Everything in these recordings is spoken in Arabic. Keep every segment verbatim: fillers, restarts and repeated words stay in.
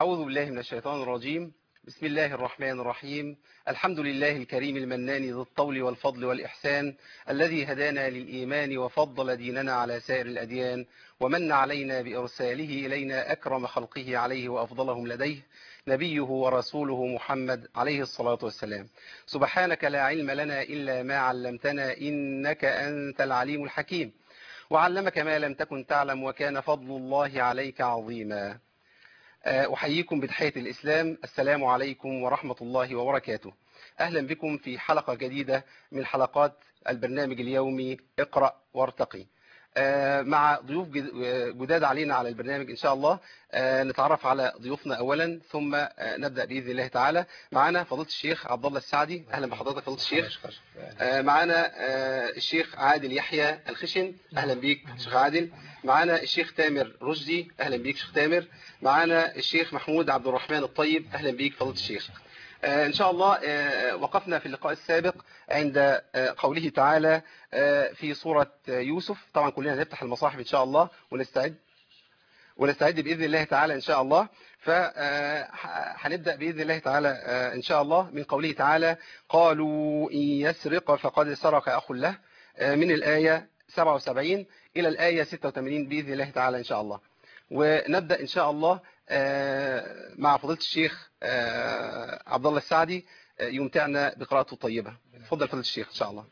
أعوذ بالله من الشيطان الرجيم. بسم الله الرحمن الرحيم. الحمد لله الكريم المنان ذي الطول والفضل والإحسان، الذي هدانا للإيمان وفضل ديننا على سائر الأديان، ومن علينا بإرساله إلينا أكرم خلقه عليه وأفضلهم لديه، نبيه ورسوله محمد عليه الصلاة والسلام. سبحانك لا علم لنا إلا ما علمتنا، إنك أنت العليم الحكيم، وعلمك ما لم تكن تعلم، وكان فضل الله عليك عظيما. أحييكم بتحية الإسلام، السلام عليكم ورحمة الله وبركاته. أهلا بكم في حلقة جديدة من حلقات البرنامج اليومي اقرأ وارتقي، مع ضيوف جداد علينا على البرنامج إن شاء الله. نتعرف على ضيوفنا أولا ثم نبدأ بإذن الله تعالى. معنا فضيلة الشيخ عبد الله السعدي، أهلا بحضرتك فضيلة الشيخ. معنا الشيخ عادل يحيى الخشن، أهلا بيك شيخ عادل. معنا الشيخ تامر رشدي، أهلا بيك شيخ تامر. معنا الشيخ محمود عبد الرحمن الطيب، أهلا بيك فضيلة الشيخ. إن شاء الله وقفنا في اللقاء السابق عند قوله تعالى في سورة يوسف. طبعا كلنا نفتح المصاحف إن شاء الله ونستعد ونستعد بإذن الله تعالى إن شاء الله. فهنبدأ بإذن الله تعالى إن شاء الله من قوله تعالى قالوا إن يسرق فقد سرق أخ له، من الآية سبعة وسبعين إلى الآية ستة وثمانين بإذن الله تعالى إن شاء الله. ونبدأ إن شاء الله مع فضيلة الشيخ عبد الله السعدي يمتعنا بقراءته الطيبة. تفضل فضيلة الشيخ إن شاء الله.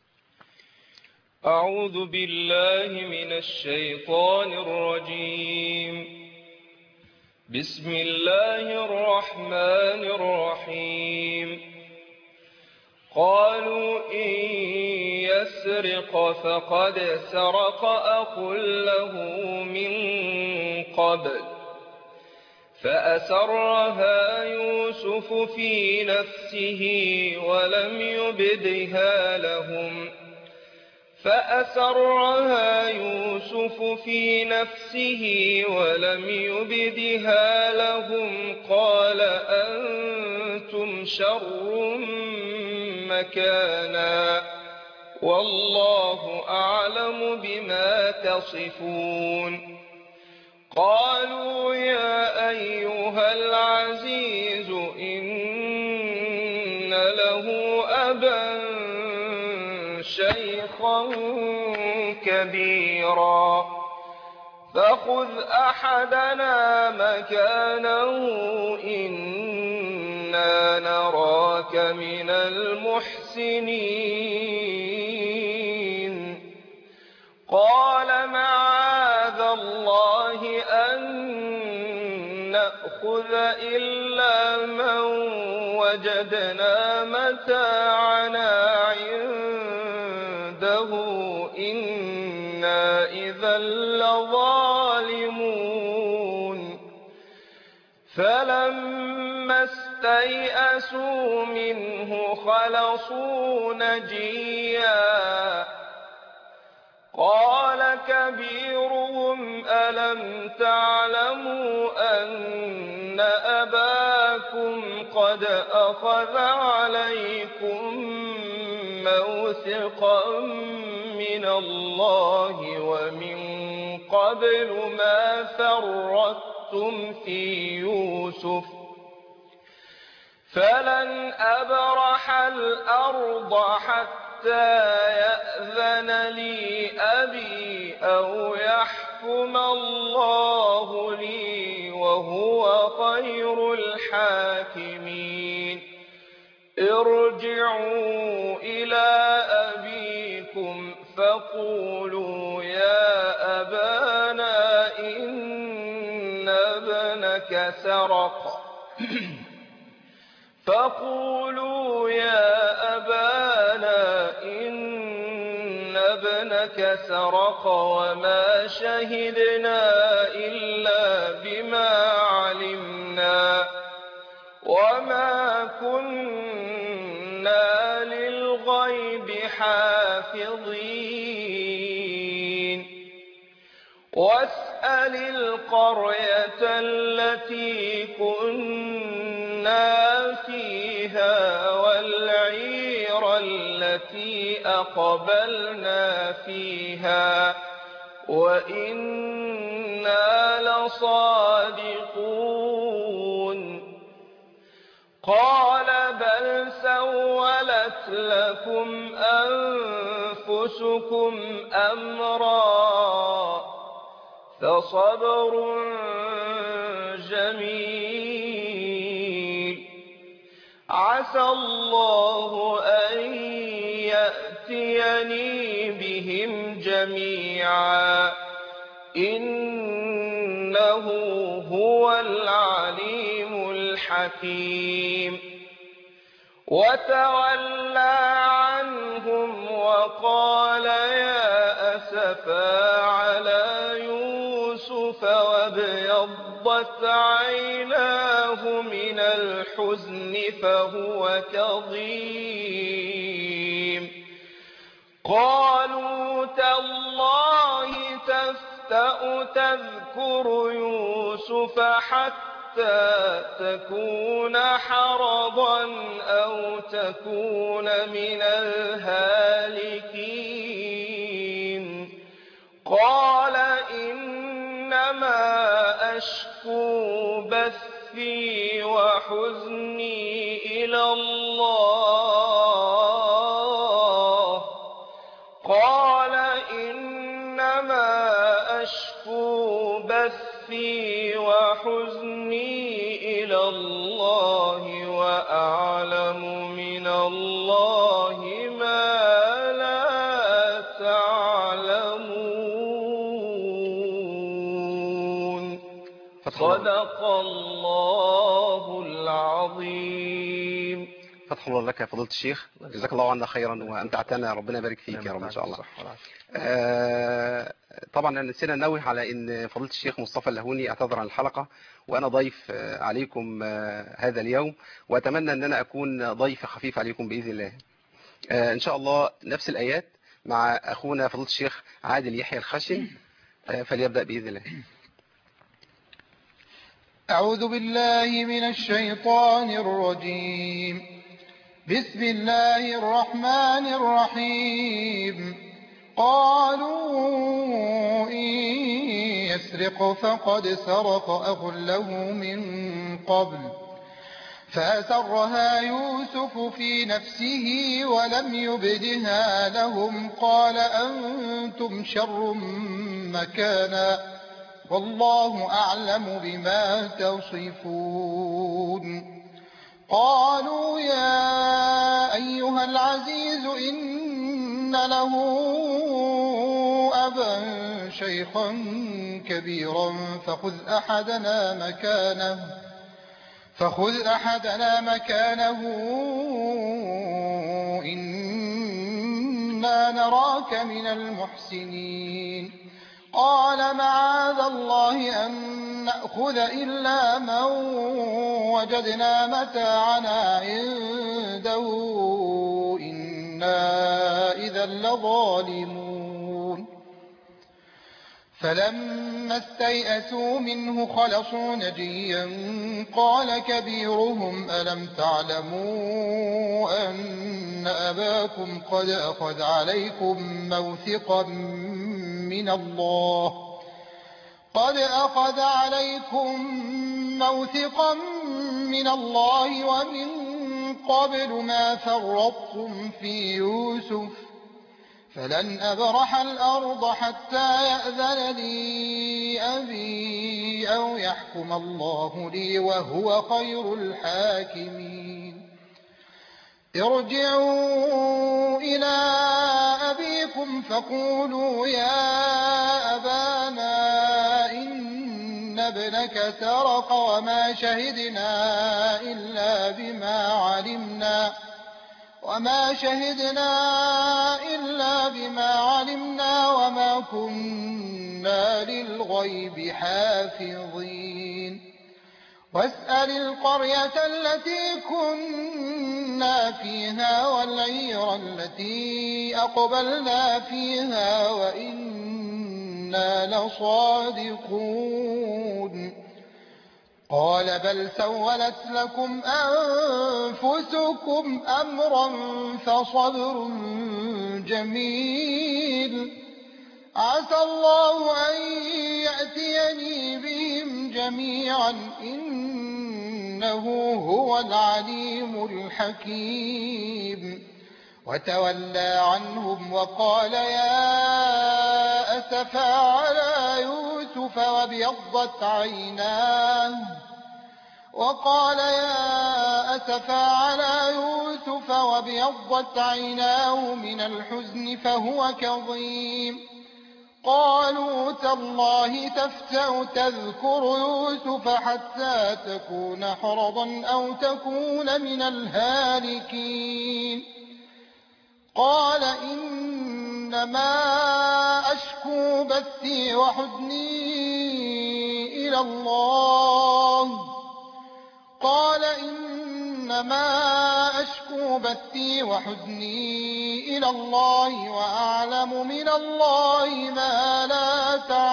أعوذ بالله من الشيطان الرجيم. بسم الله الرحمن الرحيم. قالوا إن يسرق فقد سرق أخ له من قبل فأسرها يوسف في نفسه ولم يبدها لهم فأسرها يوسف في نفسه ولم يبدها لهم قال أنتم شر مكانا والله أعلم بما تصفون. قالوا يا أيها العزيز إن له أبا شيخا كبيرا فخذ أحدنا مكانه إنا نراك من المحسنين. قال معاذ الله أن نأخذ إلا من وجدنا متاعنا عنده إنا إذا لظالمون. فلما استيئسوا منه خلصوا نجيا قال كبيرهم ألم تعلموا أن أباكم قد أخذ عليكم موثقا من الله ومن قبل ما فرطتم في يوسف فلن أبرح الأرض حتى يأذن لي أبي أو يحكم الله لي وهو خير الحاكمين. ارجعوا إلى أبيكم فقولوا يا أبانا إن ابنك سرق فقولوا يا أبانا إن ابنك سرق وما شهدنا إلا بما علمنا وما كنا للغيب حافظين. واسأل القرية التي كنا فيها والعير التي أقبلنا فيها وإنا لصادقون. قال بل سولت لكم أنفسكم أمرا فصبر جميل عسى الله أن يأتيني بهم جميعا إنه هو العليم الحكيم وتولى عنهم وقال يا أسفا على يوسف وابيضت عيناه من الحزن فهو كظيم قالوا تالله تفتأ تذكر يوسف حتى تكون حرضا أو تكون من الهالكين قال إنما أشكو بثي وحزني إلى الله قال إنما أشكو بثي وحزني إلى الله وأعلم من الله ما لا تعلمون صدق الله العظيم. فتح الله لك يا فضيلة الشيخ، جزاك الله عنا خيرا وأمتعتنا، ربنا يبارك فيك يا رب إن شاء الله. آه طبعا نسينا ننوه على ان فضيلة الشيخ مصطفى اللهوني اعتذر عن الحلقة، وانا ضيف آه عليكم آه هذا اليوم، واتمنى ان انا اكون ضيف خفيف عليكم باذن الله. آه ان شاء الله نفس الايات مع اخونا فضيلة الشيخ عادل يحيى الخشن، آه فليبدأ باذن الله. أعوذ بالله من الشيطان الرجيم. بسم الله الرحمن الرحيم. قالوا إن يسرق فقد سرق أخ له من قبل فأسرها يوسف في نفسه ولم يبدها لهم قال أنتم شر مكانا والله أعلم بما تصفون. قالوا يا أيها العزيز إن له أبا شيخا كبيرا فخذ أحدنا مكانه فخذ أحدنا مكانه إنا نراك من المحسنين. قال معاذ الله أن نأخذ إلا من وجدنا متاعنا عنده إنا إذا لظالمون. فلما استيئسوا منه خلصوا نجيا قال كبيرهم ألم تعلموا أن أباكم قد أخذ عليكم موثقا من الله قد أخذ عليكم موثقا من الله ومن قبل ما فرطتم في يوسف فلن أبرح الأرض حتى يأذن لي أبي أو يحكم الله لي وهو خير الحاكمين. ارجعوا إلى أبيكم فقولوا يا أبانا إن ابنك سرق وما شهدنا إلا بما علمنا وما شهدنا إلا بما علمنا وما كنا للغيب حافظين. واسأل القرية التي كنا فيها والعير التي أقبلنا فيها وإنا لصادقون. قال بل سولت لكم أنفسكم أمرا فصبر جميل عسى الله أن يأتيني بهم جميعا إن إنه هو العليم الحكيم. وتولى عنهم وقال يا أسفى على يوسف وابيضت عيناه وقال يا أسفى على يوسف وابيضت عيناه من الحزن فهو كظيم. قالوا تالله تفتأ تذكر يوسف حتى تكون حرضا أو تكون من الهالكين. قال إنما أشكو بثي وحزني إلى الله قال إنما أشكو بثي وحزني إلى الله وأعلم من الله ما لا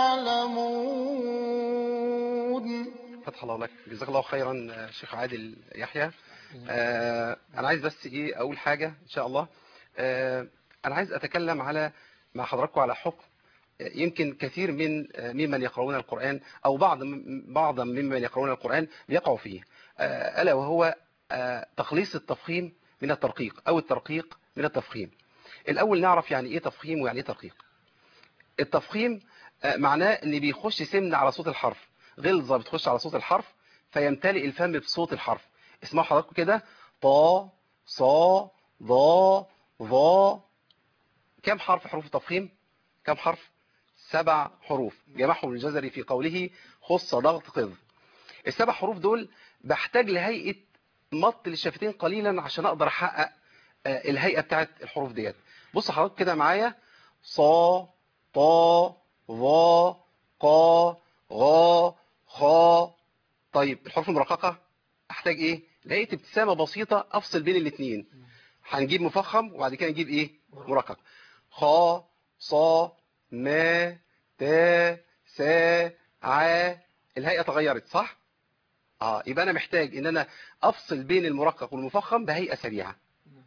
تعلمون. فتح الله لك، جزاك الله خيرا شيخ عادل يحيى. آه أنا عايز بس إيه أول حاجة إن شاء الله، آه أنا عايز أتكلم على مع حضراتكم على حكم يمكن كثير من ممن يقرؤون القرآن أو بعض بعضا ممن يقرؤون القرآن بيقعوا فيه، ألا وهو تخليص التفخيم من الترقيق أو الترقيق من التفخيم. الأول نعرف يعني إيه تفخيم ويعني إيه ترقيق. التفخيم معناه إن بيخش سمن على صوت الحرف، غلظة بتخش على صوت الحرف فيمتلئ الفم بصوت الحرف. اسمعوا حضراتكم كده: طا صا ضا ظا. كم حرف حروف التفخيم؟ كم حرف؟ سبع حروف، جمعهم الجزري في قوله خص ضغط قذ. السبع حروف دول بحتاج لهيئة مط للشفتين قليلا عشان اقدر احقق الهيئة بتاعت الحروف ديت. بص حضرتك كده معايا: صا طا ظا قا غا خا. طيب الحروف المرققة احتاج ايه؟ لهيئة ابتسامة بسيطة افصل بين الاثنين. هنجيب مفخم وبعد كده نجيب ايه؟ مرقق. خا صا ما تا سا ع. الهيئة تغيرت صح؟ اه يبقى انا محتاج ان انا افصل بين المرقق والمفخم بهيئة سريعة.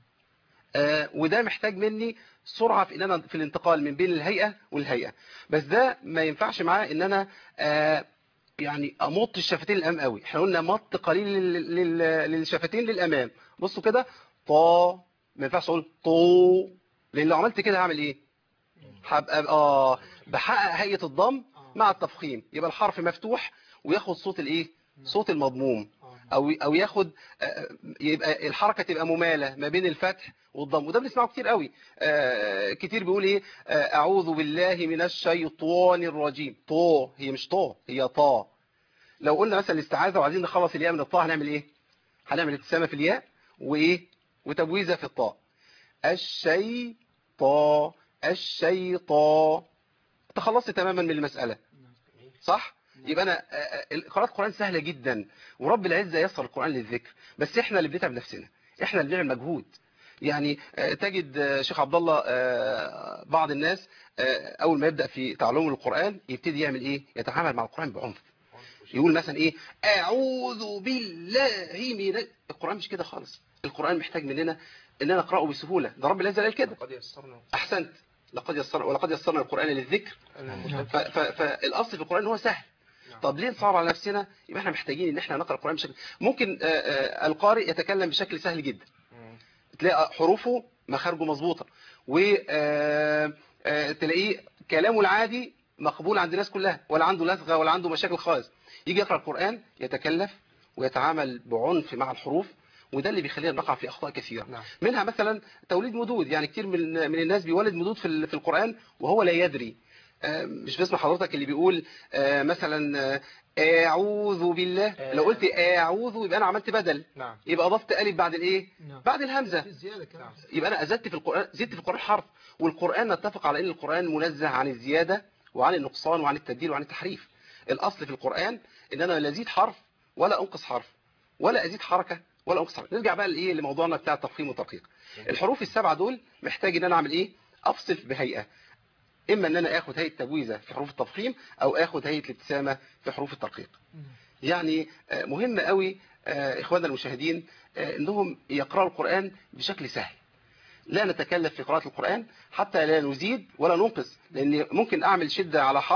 آه وده محتاج مني سرعة في ان انا في الانتقال من بين الهيئة والهيئة. بس ده ما ينفعش معاه ان انا آه يعني امط الشفتين للامام قوي. احنا قلنا مط قليل للشفتين للامام. بصوا كده: طا. ما ينفعش اقول طو، لان لو عملت كده هعمل ايه؟ هبقى اه بحقق هيئة الضم مع التفخيم. يبقى الحرف مفتوح وياخد صوت الايه؟ صوت المضموم، او او ياخد يبقى الحركة تبقى ممالة ما بين الفتح والضم. وده بنسمعه كتير قوي. آه كتير بيقول ايه؟ آه اعوذ بالله من الشيطان الرجيم. طو، هي مش طو، هي طا. لو قلنا مثلا الاستعاذة وعايزين نخلص الياء من الطاء هنعمل ايه؟ هنعمل ابتسامة في الياء وايه؟ وتبويزة في الطاء. الشيطان الشيطان. تخلصت تماما من المسألة صح؟ يبقى انا قراءة القرآن سهلة جدا، ورب العزة يسر القرآن للذكر، بس احنا اللي بنتعب نفسنا، احنا اللي بنعمل مجهود. يعني تجد شيخ عبد الله بعض الناس اول ما يبدأ في تعلم القرآن يبتدي يعمل ايه؟ يتعامل مع القرآن بعنف. يقول مثلا ايه؟ اعوذ بالله من. القرآن مش كده خالص. القرآن محتاج مننا اننا نقرأه بسهولة. ده رب العزة قال كده. احسنت. لقد يسرنا ولقد يسرنا القرآن للذكر. فالاصل في القرآن هو سهل. طب ليه نصعب على نفسنا؟ يبقى احنا محتاجين ان احنا نقرأ القرآن بشكل ممكن. القارئ يتكلم بشكل سهل جدا، تلاقي حروفه مخارجه مظبوطه، وتلاقيه كلامه العادي مقبول عند الناس كلها، ولا عنده لثغه ولا عنده مشاكل خالص. يجي يقرأ القرآن يتكلف ويتعامل بعنف مع الحروف، وده اللي بيخلينا نقع في اخطاء كثيره. نعم. منها مثلا توليد مدود. يعني كتير من من الناس بيولد مدود في في القرآن وهو لا يدري. مش بسمع حضرتك اللي بيقول مثلا اعوذ بالله، لو قلت اعوذ يبقى انا عملت بدل. نعم. يبقى اضفت الف بعد الايه؟ نعم. بعد الهمزه. نعم. يبقى انا ازدت في القرآن، زدت في القرآن حرف. والقرآن نتفق على ان القرآن منزه عن الزياده وعن النقصان وعن التبديل وعن التحريف. الاصل في القرآن ان انا لا ازيد حرف ولا انقص حرف ولا ازيد حركه ولا انقص حركه. نرجع بقى لايه؟ لموضوعنا بتاع التفخيم والترقيق. الحروف السبعه دول محتاج ان انا اعمل ايه؟ افصل بهيئه، اما ان انا اخد هيئه تبويزه في حروف التفخيم او اخد هيئه الابتسامه في حروف الترقيق. يعني مهم قوي اخواننا المشاهدين انهم يقرأوا القرآن بشكل سهل. لا نتكلف في قراءة القرآن حتى لا نزيد ولا ننقص، لان ممكن اعمل شدة على حرف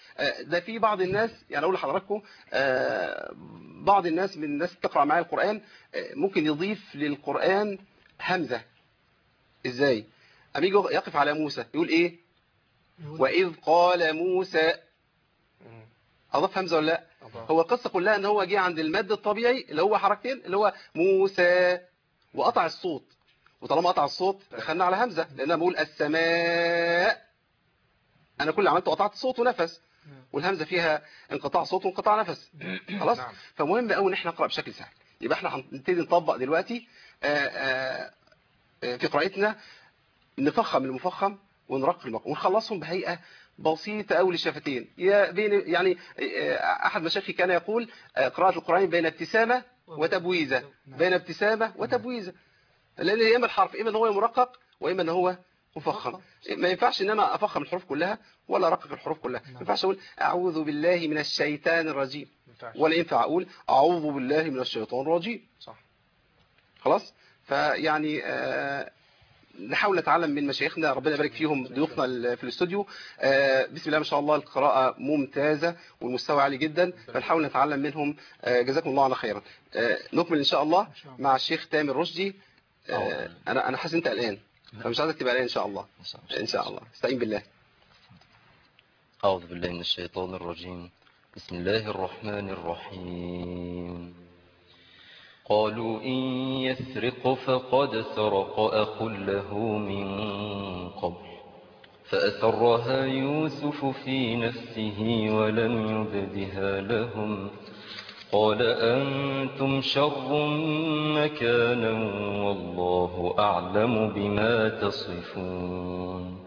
ده في بعض الناس، يعني اقول لحضراتكم بعض الناس من الناس تقرأ معايا القرآن ممكن يضيف للقرآن همزة. ازاي؟ اما يجي يقف على موسى يقول ايه؟ وإذ قال موسى، اضاف همزة ولا لا؟ هو القصة كلها ان هو جه عند المد الطبيعي اللي هو حركتين اللي هو موسى وقطع الصوت، وطالما قطع الصوت دخلنا على همزة، لان انا بقول السماء، انا كل اللي عملته قطعت صوت ونفس، والهمزة فيها انقطاع صوت وانقطاع نفس. خلاص. فمهم قوي ان احنا نقرأ بشكل سهل. يبقى احنا هنبتدي نطبق دلوقتي آآ آآ في قراءتنا، نفخم المفخم ونرقق المرقق ونخلصهم بهيئة بسيطة أوي للشفتين. يعني أحد مشايخي كان يقول قراءة القرآن بين ابتسامة وتبويزة، بين ابتسامة وتبويزة، لأن يا إما الحرف إما أن هو مرقق وإما أن هو مفخم. ما ينفعش إن أنا أفخم الحروف كلها ولا أرقق الحروف كلها. ما ينفعش أقول أعوذ بالله من الشيطان الرجيم، ولا ينفع أقول أعوذ بالله من الشيطان الرجيم. صح. خلاص. فيعني آه نحاول نتعلم من مشايخنا، ربنا يبارك فيهم ضيوفنا في الاستوديو. بسم الله ما شاء الله، القراءة ممتازة والمستوى عالي جدا، فنحاول نتعلم منهم. جزاكم الله على خيرا. نكمل ان شاء الله مع الشيخ تامر رشدي. انا انا حاسس انت قلقان، فمش عايزك تبقى قلقان ان شاء الله. ان شاء الله استعين بالله. أعوذ بالله من الشيطان الرجيم. بسم الله الرحمن الرحيم. قالوا إن يسرق فقد سرق أخ له من قبل فأسرها يوسف في نفسه ولم يبدها لهم قال أنتم شر مكانا والله أعلم بما تصفون.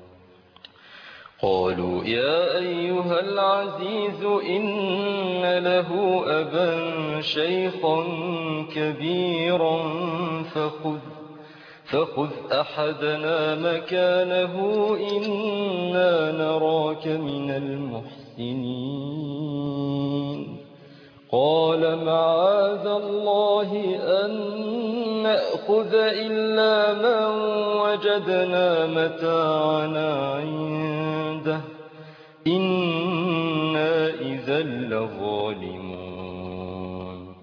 قالوا يا أيها العزيز إن له أبا شيخا كبيرا فخذ, فخذ أحدنا مكانه إنا نراك من المحسنين. قال معاذ الله أن نأخذ إلا من وجدنا متاعنا عنده إنا إذا لظالمون.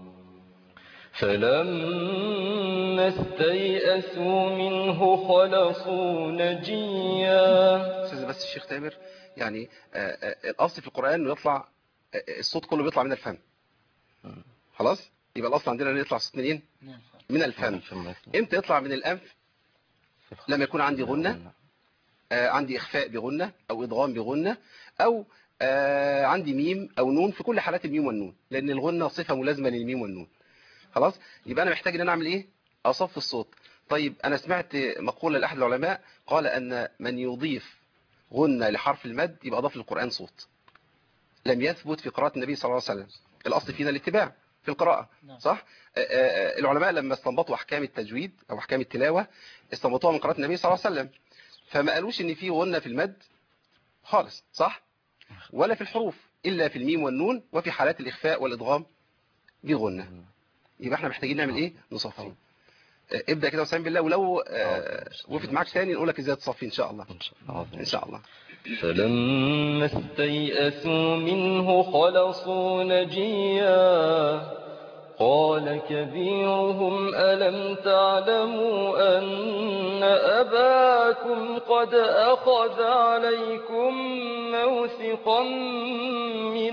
فلما استيئسوا منه خلصوا نجيا. أستاذ بس الشيخ تامر، يعني الأصل في القرآن إنه يطلع الصوت كله بيطلع من الفم. خلاص، يبقى الأصل عندنا إنه يطلع الصوت منين؟ من الفم. إمتى يطلع من الأنف؟ لما يكون عندي غنة، آه عندي إخفاء بغنة أو إدغام بغنة، أو آه عندي ميم أو نون، في كل حالات الميم والنون، لأن الغنة صفة ملازمة للميم والنون. خلاص، يبقى أنا محتاج إن أنا أعمل إيه؟ أصف الصوت. طيب أنا سمعت مقولة لأحد العلماء قال أن من يضيف غنة لحرف المد يبقى أضاف للقرآن صوت. لم يثبت في قراءة النبي صلى الله عليه وسلم. الأصل فينا الاتباع في القراءة، صح؟ آه آه العلماء لما استنبطوا أحكام التجويد أو أحكام التلاوة استنبطوها من قراءة النبي صلى الله عليه وسلم، فما قالوش ان في غنة في المد خالص، صح؟ ولا في الحروف إلا في الميم والنون، وفي حالات الإخفاء والإدغام بغنة. يبقى احنا محتاجين نعمل ايه؟ نصفي. ابدأ كده وسلم بالله، ولو وقفت معاك ثاني نقول لك ازاي تصفي ان شاء الله. ان شاء الله. فلما استيئسوا منه خلصوا نجيا قال كبيرهم ألم تعلموا أن أباكم قد أخذ عليكم موثقا من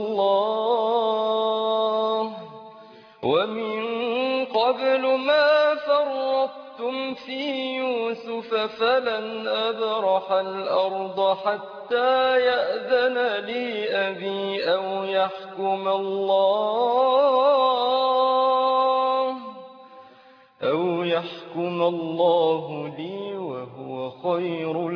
الله ومن قبل ما فرطتم في يوسف فلن أبرح الأرض حتى يأذن لي أبي أو يحكم الله أو يحكم الله لي وهو خير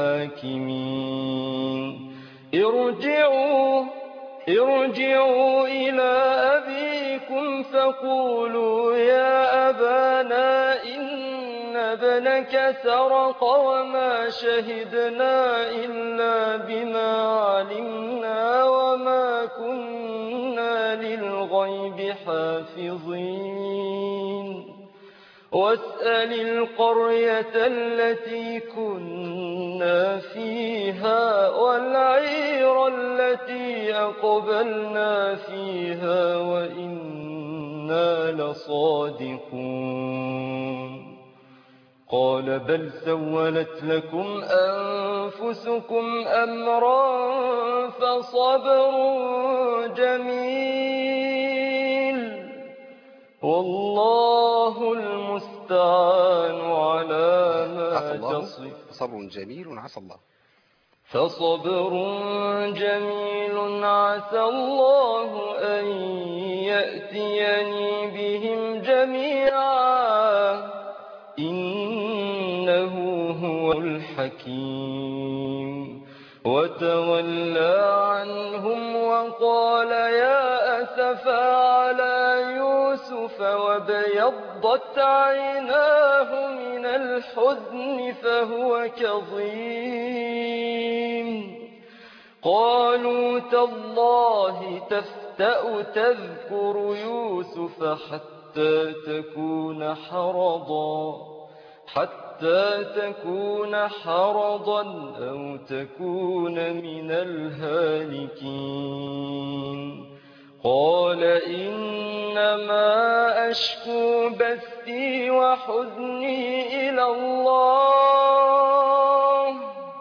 الحاكمين. ارجعوا ارجعوا إلى أبيكم فقولوا يا أبانا إن ابنك سرق وما شهدنا إلا بما علمنا وما كنا للغيب حافظين واسأل القرية التي كنا فيها والعير التي أقبلنا فيها وإنا لصادقون قال بل سولت لكم أنفسكم أمرا فصبر جميل والله المستعان على ما تصف صبر جميل عسى الله فصبر جميل عسى الله أن يأتيني بهم جميعا إنه هو الحكيم وتولى عنهم وقال يا أسفا على يوسف وابيضت عيناه من الحزن فهو كظيم قالوا تالله تفتأ تذكر يوسف حتى تكون حرضا حتى تكون حرضا أو تكون من الهالكين قال إنما أشكو بثي وحزني إلى الله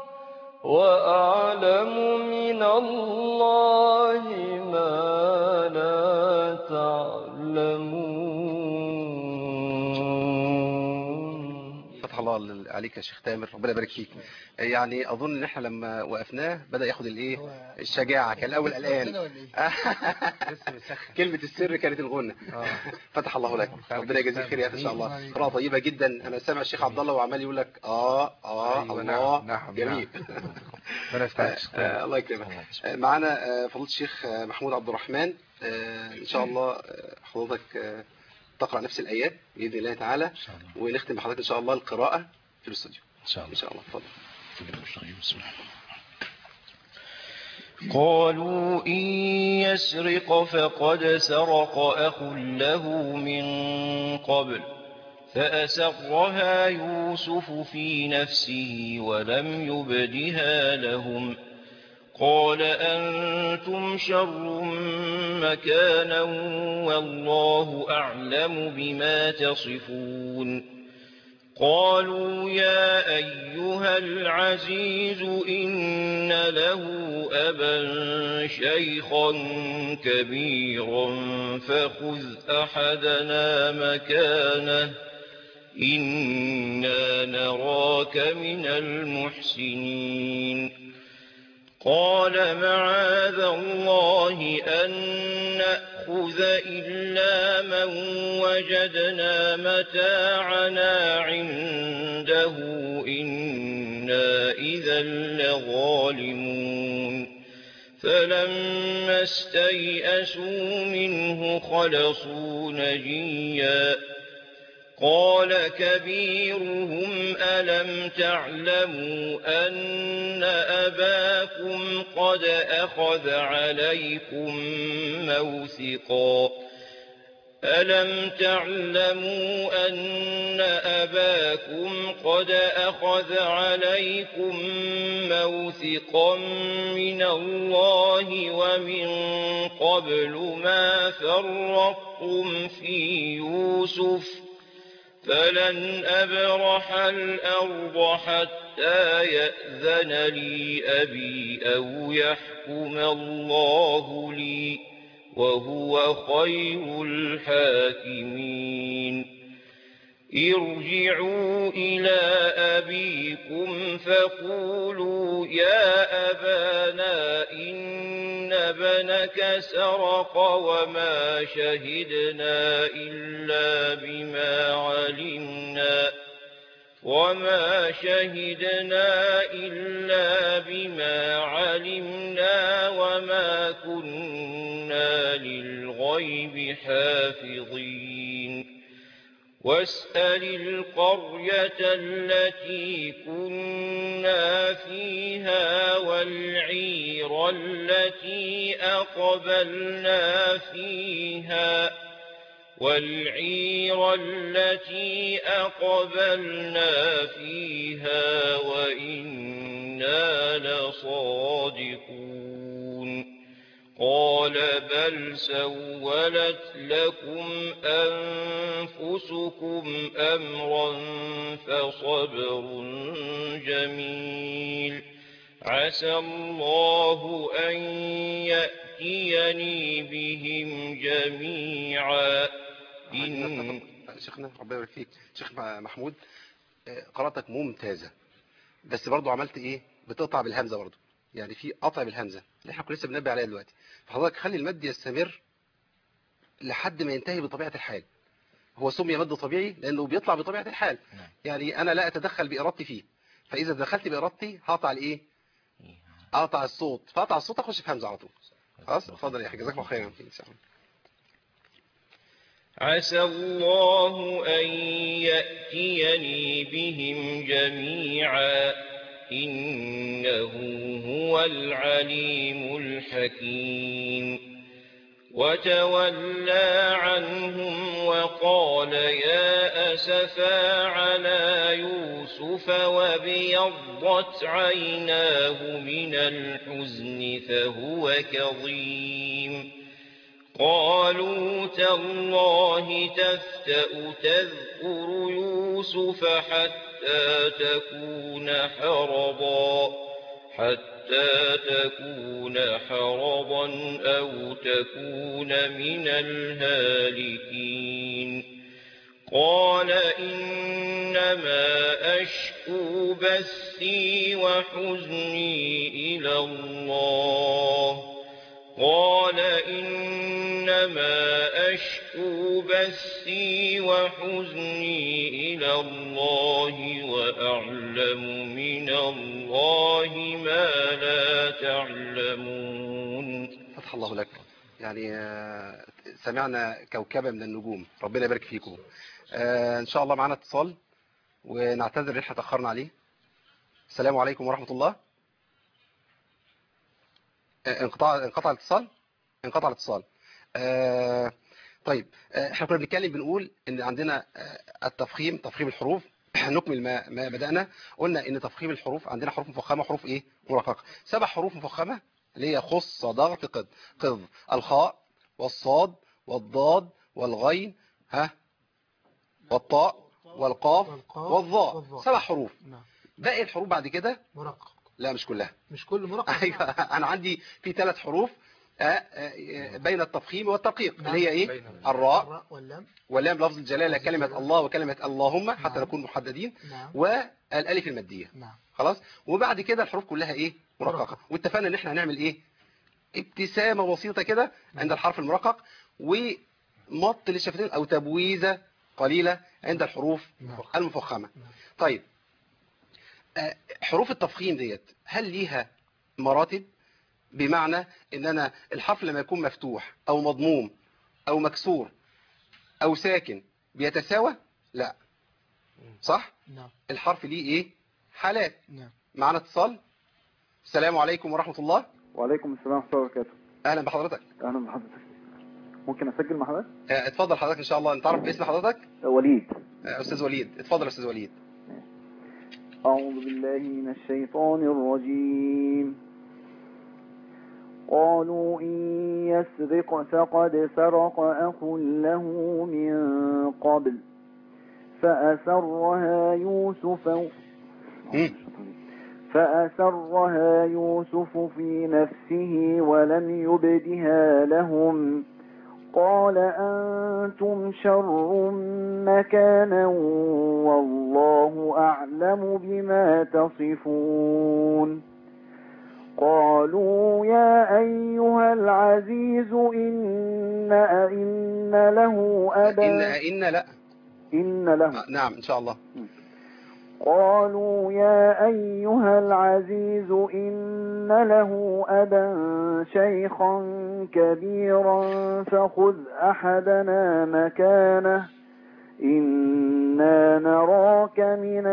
وأعلم من الله ما لا تعلمون. فتح الله عليك يا شيخ تامر، ربنا يبارك فيك. يعني اظن ان احنا لما وقفناه بدا ياخد الايه الشجاعه، كان الاول قلقان. كلمه السر كانت الغنى. فتح الله لك، ربنا يجزيك خير ان شاء الله. قراءه طيبه جدا. انا سامع الشيخ عبد الله وعمال يقول لك اه اه الله جميل. الله يكرمك. معانا فضيله الشيخ محمود عبد الرحمن، ان شاء الله حضرتك تقرأ نفس الآيات بإذن الله تعالى، ونختم بحضرتك إن شاء الله القراءة في الاستوديو إن شاء الله. إن شاء الله اتفضل. قالوا إن يسرق فقد سرق أخ له من قبل فأسرها يوسف في نفسه ولم يبدها لهم قال أنتم شر مكانا والله أعلم بما تصفون قالوا يا أيها العزيز إن له أبا شيخا كبيرا فخذ أحدنا مكانه إنا نراك من المحسنين قال معاذ الله أن نأخذ إلا من وجدنا متاعنا عنده إنا إذا لظالمون فلما استيئسوا منه خلصوا نجيا قال كبيرهم ألم تعلموا أن أباكم قد أخذ عليكم موثقا ألم تعلموا أن أباكم قد أخذ عليكم موثقا من الله ومن قبل ما فرطتم في يوسف فلن أبرح الأرض حتى يأذن لي أبي أو يحكم الله لي وهو خير الحاكمين ارجعوا إلى أبيكم فقولوا يا أبانا إن ابنك سرق وما شهدنا إلا بما علمنا وما شهدنا إلا بما علمنا وما كنا للغيب حافظين واسأل القرية التي كنا فيها والعير التي أقبلنا فيها والعير التي أقبلنا فيها وإنا لصادقون قال بل سولت لكم أنفسكم أمرا فصبر جميل عسى الله أن يأتيني بهم جميعا إن شيخنا ربنا يبارك فيك. شيخ محمود قراءتك ممتازة، بس برضو عملت ايه؟ بتقطع بالهمزة برضو، يعني في قطع بالهمزة اللي احنا كنا لسه بننبه عليها دلوقتي. فحضرتك خلي المد يستمر لحد ما ينتهي بطبيعة الحال. هو سمي مد طبيعي لانه بيطلع بطبيعة الحال، يعني انا لا اتدخل بارادتي فيه، فاذا دخلت بارادتي هقطع الايه؟ اقطع الصوت، فاقطع الصوت اخش في همزة على طول. خلاص اتفضل يا اخي، جزاك الله خيرا. عسى الله أن يأتيني بهم جميعا إنه هو العليم الحكيم وتولى عنهم وقال يا أسفا على يوسف وابيضت عيناه من الحزن فهو كظيم قالوا تالله تفتأ تذكر يوسف حتى تكون حرضا حتى تكون حرضا أو تكون من الهالكين قال إنما أشكو بثي وحزني إلى الله قال إنما أشكو بثي وحزني إلى الله وأعلم من الله ما لا تعلمون. فتح الله لك. يعني سمعنا كوكبة من النجوم، ربنا يبارك فيكم. إن شاء الله معنا اتصال ونعتذر ان احنا تأخرنا عليه. السلام عليكم ورحمة الله. انقطع انقطع الاتصال انقطع الاتصال آه طيب آه احنا كنا بنتكلم بنقول ان عندنا آه التفخيم، تفخيم الحروف. نكمل ما, ما بدأنا. قلنا ان تفخيم الحروف عندنا حروف مفخمة وحروف ايه مرققة. سبع حروف مفخمة اللي هي خص ضغط قض قض الخاء والصاد والضاد والغين ها والطاء والقاف والظاء. سبع حروف. باقي الحروف بعد كده مرقق. لا مش كلها، مش كل مرقق. ايوه انا عندي في ثلاث حروف بين التفخيم والترقيق اللي هي ايه؟ الراء واللام واللام لفظ الجلاله كلمه الله وكلمه اللهم حتى نكون محددين، والالف الماديه. خلاص. وبعد كده الحروف كلها ايه؟ مرققه. واتفقنا ان احنا هنعمل ايه؟ ابتسامه بسيطه كده عند الحرف المرقق، ومط للشفتين او تبويزه قليله عند الحروف المفخمه. طيب حروف التفخيم ديت هل ليها مراتب؟ بمعنى ان انا الحرف لما يكون مفتوح او مضموم او مكسور او ساكن بيتساوى؟ لا صح؟ نعم. الحرف ليه ايه؟ حالات. نعم. معنا اتصال. السلام عليكم ورحمة الله. وعليكم السلام ورحمة الله وبركاته. اهلا بحضرتك. اهلا بحضرتك. ممكن اسجل مع حضرتك؟ اه اتفضل حضرتك ان شاء الله. انت تعرف باسم حضرتك؟ وليد. اه استاذ وليد. اتفضل استاذ وليد. أعوذ بالله من الشيطان الرجيم. قالوا إن يسرق فقد سرق أخ له من قبل فأسرها يوسف فأسرها يوسف في نفسه ولم يبدها لهم قال أنتم شر مكانا والله أعلم بما تصفون. قالوا يا أيها العزيز إن إن له أبا إن إن لا إن له آه نعم إن شاء الله. قالوا يا أيها العزيز إن له أبا شيخا كبيرا فخذ أحدنا مكانه إنا نراك من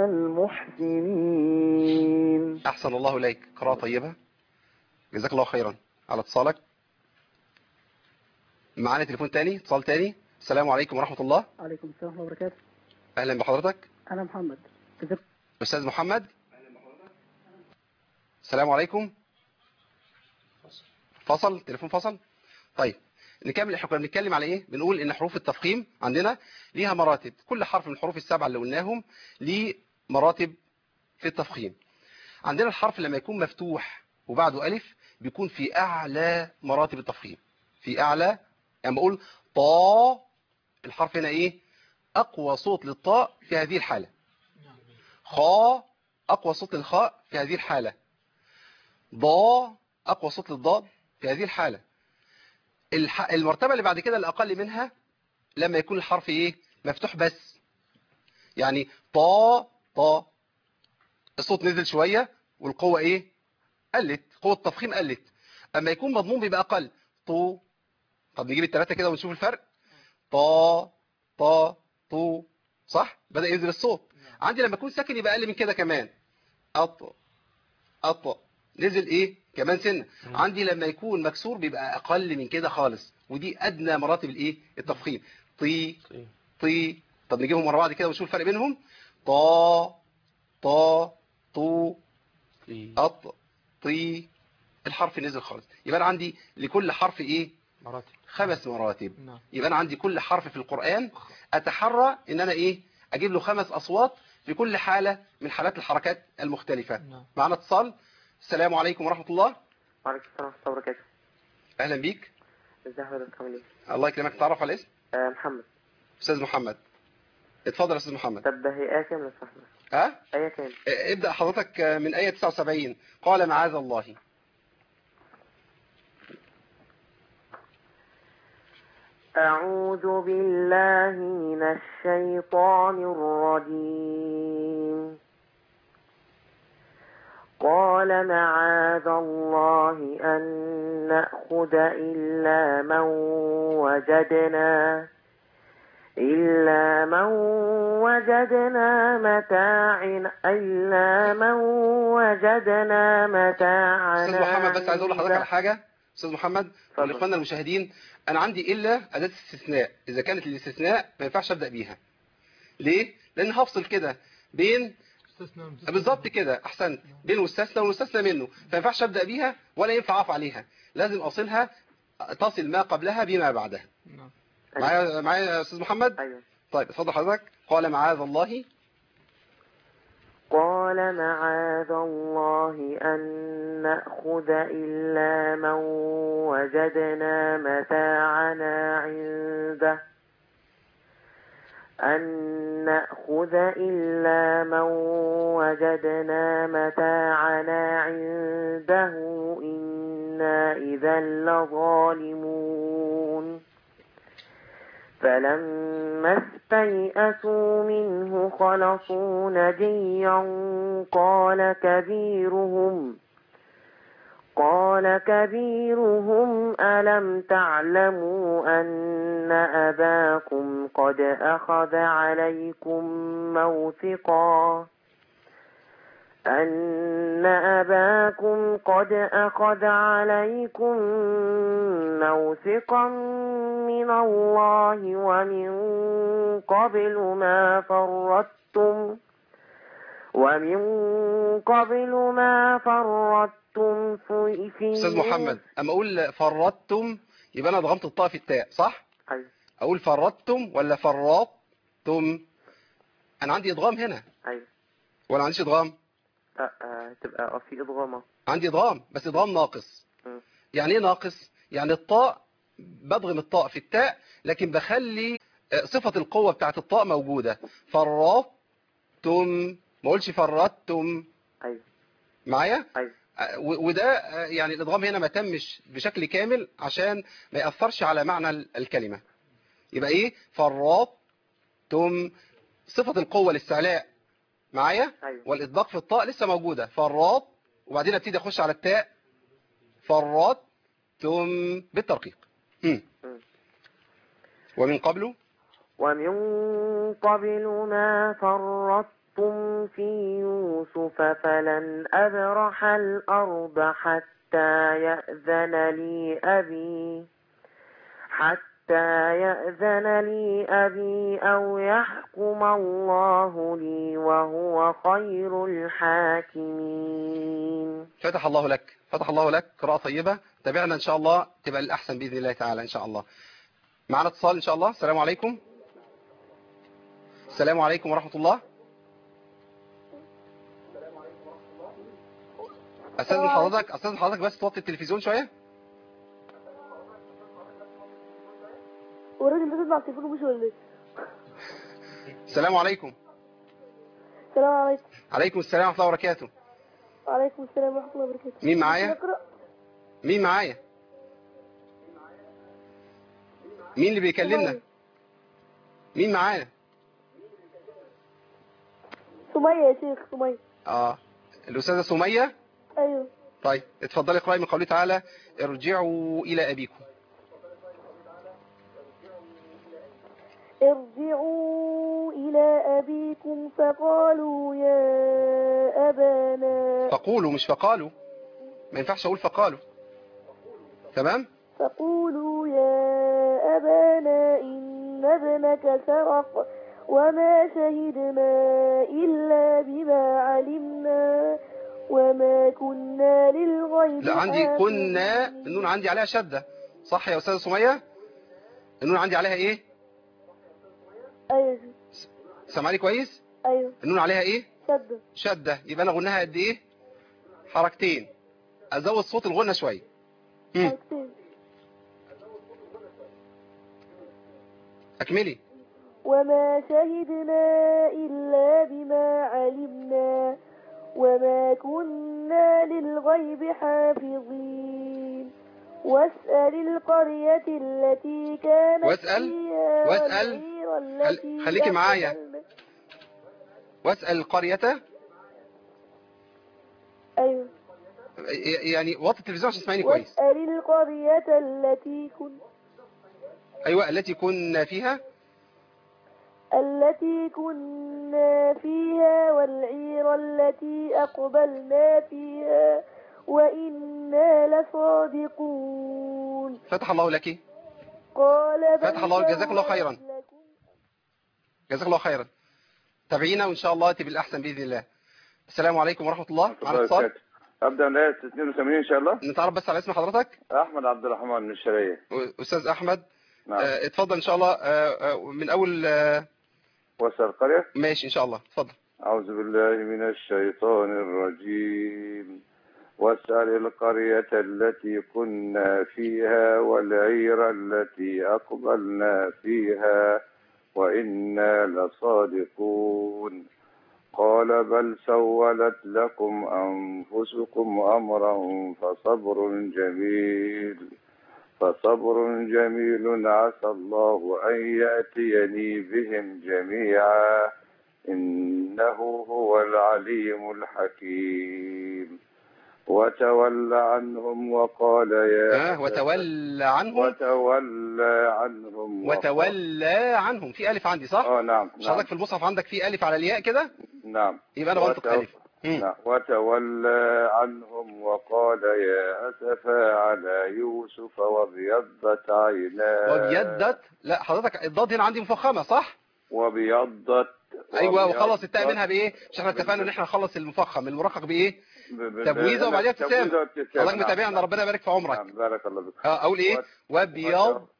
المحسنين. أحسن الله إليك. قراءة طيبة، جزاك الله خيرا على اتصالك. معانا تليفون تاني، اتصال تاني. السلام عليكم ورحمة الله. عليكم السلام ورحمة الله وبركاته. أهلا بحضرتك. أنا محمد. ازيك؟ أستاذ محمد. السلام عليكم. فصل تليفون فصل. طيب نكمل. احنا كنا بنتكلم على ايه؟ بنقول ان حروف التفخيم عندنا ليها مراتب، كل حرف من الحروف السبعه اللي قلناهم ليه مراتب في التفخيم. عندنا الحرف لما يكون مفتوح وبعده الف بيكون في اعلى مراتب التفخيم، في اعلى. يعني بقول طا، الحرف هنا ايه؟ اقوى صوت للطاء في هذه الحاله. خا، اقوى صوت للخاء في هذه الحاله. ضا، اقوى صوت للضاد في هذه الحاله. الح... المرتبة اللي بعد كده الأقل منها لما يكون الحرف إيه؟ مفتوح بس. يعني طا طا، الصوت نزل شوية والقوة إيه؟ قلت، قوة التفخيم قلت. أما يكون مضموم بيبقى أقل. طو. طب نجيب الثلاثة كده ونشوف الفرق. طا طا طو، صح؟ بدأ ينزل الصوت. عندي لما يكون ساكن يبقى أقل من كده كمان. أط أط، نزل إيه؟ كمان سنة. عندي لما يكون مكسور بيبقى أقل من كده خالص، ودي أدنى مراتب الإيه؟ التفخيم. طي طي. طب نجيبهم مرة بعض كده ونشوف الفرق بينهم. طا طا طو أط طي، الحرف نزل خالص. يبقى أنا عندي لكل حرف إيه؟ مراتب. خمس مراتب. نعم. يبقى أنا عندي كل حرف في القرآن أتحرى إن أنا إيه؟ أجيب له خمس أصوات في كل حالة من حالات الحركات المختلفة. نعم. معنا اتصال. السلام عليكم ورحمة الله. وعليكم السلام ورحمة الله وبركاته. أهلا بيك. ازي حضرتك عامل ايه؟ الله يكرمك. تعرف على الاسم؟ آه محمد. أستاذ محمد. اتفضل يا أستاذ محمد. طب هي آية كام لو سمحت؟ ها؟ آية كام؟ اه، ابدأ حضرتك من آية تسعة وسبعين. قال معاذ الله. أعوذ بالله من الشيطان الرجيم. قال معاذ الله أن نأخذ إلا من وجدنا إلا من وجدنا متاعنا إلا من وجدنا متاعنا. أستاذ محمد بس عايز أقول لحضرتك على حاجة. أستاذ محمد والإخوان المشاهدين، أنا عندي إلا أداة استثناء. إذا كانت الاستثناء ما ينفعش أبدأ بيها. ليه؟ لأن هفصل كده بين بالظبط كده، أحسنت، بين المستثنى والمستثنى منه، فما ينفعش أبدأ بيها ولا ينفع أقف عليها، لازم أصلها، تصل ما قبلها بما بعدها. معايا معايا يا أستاذ محمد؟ أيوة. طيب اتفضل حضرتك. قال معاذ الله. قال معاذ الله أن نأخذ إلا من وجدنا متاعنا عنده أن نأخذ إلا من وجدنا متاعنا عنده إنا إذا لظالمون. فلما استيئسوا منه خلصوا نجيا قال كبيرهم قال كبيرهم ألم تعلموا أن أباكم قد أخذ عليكم موثقا أن أباكم قد أخذ عليكم موثقا من الله ومن قبل ما فرطتم ومن قبل ما فرطتم في أستاذ محمد أما أقول فرطتم يبقى أنا ضغمت الطاء في التاء، صح؟ أيوة. أقول فرطتم ولا فرطتم؟ أنا عندي إدغام هنا. أيوة. ولا عنديش إدغام؟ لا أه تبقى في إدغامة. عندي إدغام بس إدغام ناقص. م. يعني إيه ناقص؟ يعني الطاء بضغم الطاء في التاء لكن بخلي صفة القوة بتاعت الطاء موجودة. فرطتم، ما أقولش فرطتم. أيوة. معايا؟ أيوة. وده يعني الإدغام هنا ما تمش بشكل كامل عشان ما يأثرش على معنى الكلمة. يبقى إيه؟ فرطتم، صفة القوة الاستعلاء معايا؟ أيوة. والإطباق في الطاء لسه موجودة. فرط وبعدين ابتدي أخش على التاء. فرطتم بالترقيق. م. م. ومن قبله ومن قبل ما فرطتم في يوسف فلن أبرح الأرض حتى يأذن لي أبي حتى حتى يأذن لي أبي أو يحكم الله لي وهو خير الحاكمين. فتح الله لك، فتح الله لك، قراءة طيبة. تابعنا إن شاء الله تبقى الأحسن بإذن الله تعالى إن شاء الله. معنا اتصال إن شاء الله. السلام عليكم. السلام عليكم ورحمة الله. أستاذن حضرتك أستاذن حضرتك بس توطي التلفزيون شوية. والراجل ده تطلع تليفونه مش ولا ايه؟ السلام عليكم. السلام عليكم. عليكم السلام ورحمة الله وبركاته. وعليكم السلام ورحمة الله وبركاته. مين معايا؟ نقرأ. مين معايا؟ مين اللي بيكلمنا؟ مين معانا؟ سمية يا شيخ، سمية. اه الأستاذة سمية. ايوه. طيب اتفضلي اقرأي من قوله تعالى ارجعوا إلى أبيكم. ارجعوا إلى أبيكم فقالوا يا أبانا. فقولوا مش فقالوا، ما ينفعش أقول فقالوا. تمام؟ فقولوا يا أبانا إن ابنك سرق وما شهدنا إلا بما علمنا وما كنا للغيب. لا عندي كنا، النون عندي عليها شدة. صح يا أستاذة سمية؟ النون عندي عليها إيه؟ أيوة. سامعني كويس؟ أيوة. النون عليها إيه؟ شدة. شدة. يبقى أنا غناها قد إيه؟ حركتين. أزود صوت الغنة شوية. حركتين. أكملي. وما شهدنا إلا بما علمنا وما كنا للغيب حافظين واسأل القرية التي كانت واسأل فيها واسأل التي خليكي معايا. واسأل القرية. أيوة. يعني وطي التلفزيون عشان تسمعيني كويس. واسأل القرية التي كنا. أيوة التي كنا فيها. التي كنا فيها والعير التي أقبلنا فيها وإنا لصادقون. فتح الله لك. قال فتح الله، جزاك الله خيرا. جزاك الله خيرا. تابعينا وإن شاء الله تبقى الأحسن بإذن الله. السلام عليكم ورحمة الله. معنا اتصال. أبدأ من آية اثنين وثمانين إن شاء الله. نتعرف بس على اسم حضرتك. أحمد عبد الرحمن من الشرقية. أستاذ أحمد. نعم. آه اتفضل إن شاء الله. آه من أول آه واسأل القرية. ماشي إن شاء الله. اتفضل. أعوذ بالله من الشيطان الرجيم. واسأل القرية التي كنا فيها والعير التي أقبلنا فيها وإنا لصادقون. قال بل سولت لكم أنفسكم أمرا فصبر جميل فصبر جميل عسى الله أن يأتيني بهم جميعا إنه هو العليم الحكيم. وتولى عنهم وقال يا آه وتولى عنهم. وتولى عنهم وتولى عنهم. في ألف عندي صح؟ اه نعم. مش حضرتك في المصحف عندك في ألف على الياء كده؟ نعم. يبقى أنا بنطق ألف. نعم. وتولى عنهم وقال يا أسفا على يوسف وابيضت عيناه. وابيضت. لا حضرتك الضاد هنا عندي مفخمة صح؟ وابيضت. ايوه وخلص التاء منها بايه؟ مش احنا اتفقنا ان احنا نخلص المفخم المرقق بايه؟ تبويزه وبعدين ابتسام. حضرتك متابعنا ربنا يبارك في عمرك. نعم بارك الله بك. اه اقول ايه؟ وابيضت.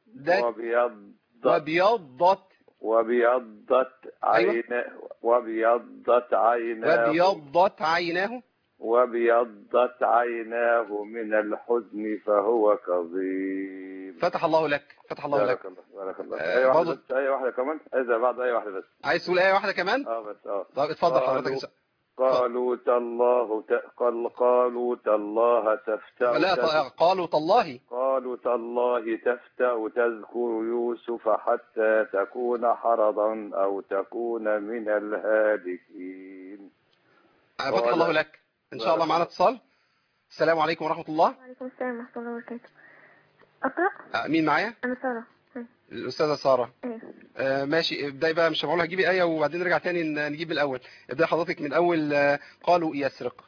وابيضت. وابيضت عيناه. وابيضت عيناه. وابيضت عيناه. وابيضت عيناه من الحزن فهو كظيم. فتح الله لك. فتح الله بارك لك. الله بارك الله. آه اي واحده بس. اي واحده كمان. اذا بعد اي واحده بس. عايز تقول ايه واحده كمان؟ اه بس اه. طب اتفضل حضرتك. قالوا تالله قال قالوا تالله تفتأ. لا قالوا تالله. قالوا تالله تفتأ تذكر يوسف حتى تكون حرضا أو تكون من الهالكين. فتح الله لك. إن شاء الله معنا اتصال. السلام عليكم ورحمة الله. وعليكم السلام ورحمة الله وبركاته. أقرأ؟ آه مين معايا؟ أنا سارة. الأستاذة سارة. ايه. آه ماشي. ابدأي بقى. مش هقول هجيبي آية وبعدين نرجع تاني نجيب من الأول. ابدأي حضرتك من أول. آه قالوا يسرق.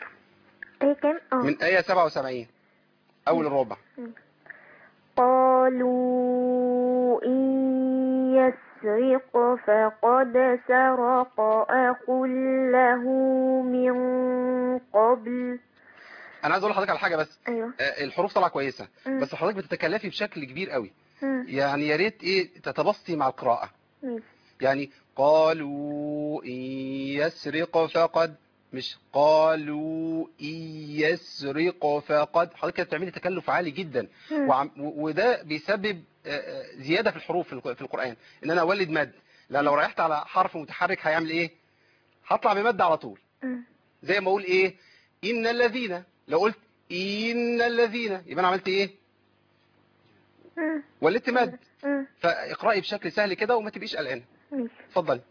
ايه كام؟ اه من آية سبعة وسبعين أول الربع. قالوا قالوا إن يسرق فقد سرق أخ له من قبل. انا عايز اقول لحضرتك على حاجه بس. أيوة. آه، الحروف طالعه كويسه، مم. بس حضرتك بتتكلفي بشكل كبير قوي. مم. يعني يا ريت ايه تتبسطي مع القراءه. ماشي. يعني قالوا إن يسرق فقد، مش قالوا إن يسرق فقد. حضرتك كده بتعملي تكلف عالي جدا، مم. وعم وده بيسبب آه، آه، زيادة في الحروف في الق- في القرآن، ان انا اولد مد. لا لو ريحت على حرف متحرك هيعمل ايه؟ هطلع بمد على طول. مم. زي ما اقول ايه؟ ان الذين، لو قلت ان الذين يبقى انا عملت ايه؟ مم. ولدت مد. مم. فاقرأي بشكل سهل كده وما تبقيش قلقانه. ماشي. اتفضلي.